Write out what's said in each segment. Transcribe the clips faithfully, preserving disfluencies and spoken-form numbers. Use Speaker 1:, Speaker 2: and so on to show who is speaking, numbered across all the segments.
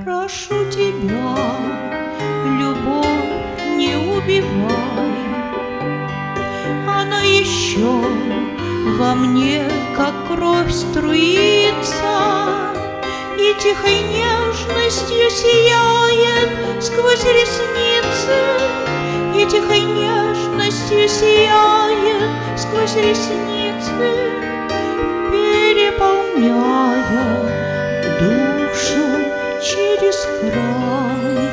Speaker 1: Прошу тебя, любовь, не убивай. Она еще во мне, как кровь, струится, и тихой нежностью сияет сквозь ресницы, и тихой нежностью сияет сквозь ресницы, переполняя душу через край.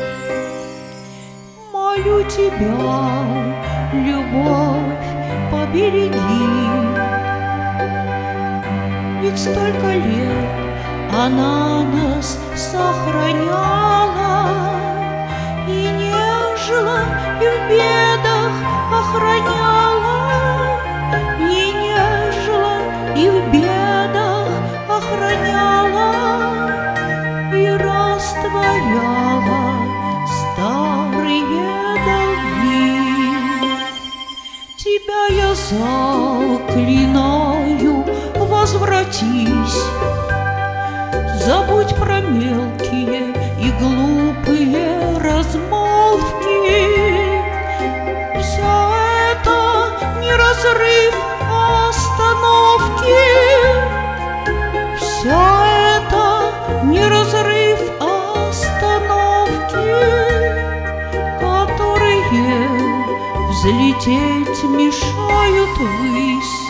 Speaker 1: Молю тебя, любовь, побереги, ведь столько лет она нас сохраняла и нежила, и в бедах охраняла, и нежила, и в бедах охраняла, и растворяла старые долги. Тебя я заклинаю, возвратись, забудь про мелкие и глупые размолвки. Все это не разрыв, а остановки. Все это не разрыв, а остановки, которые взлететь мешают ввысь.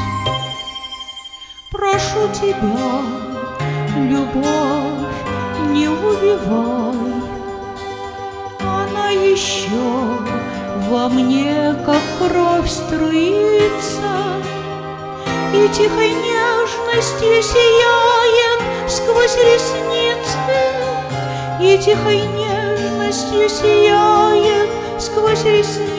Speaker 1: Прошу тебя, любовь, не убивай. Она еще во мне, как кровь, струится, и тихой нежностью сияет сквозь ресницы, и тихой нежностью сияет сквозь ресницы,